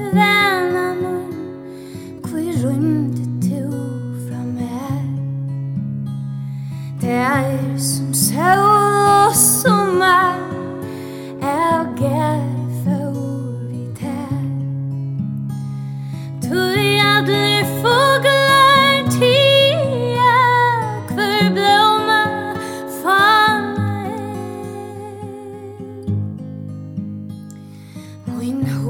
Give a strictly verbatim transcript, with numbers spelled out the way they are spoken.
venner mun, hví rýmdi tú frá mær? Det er som sól og sommar,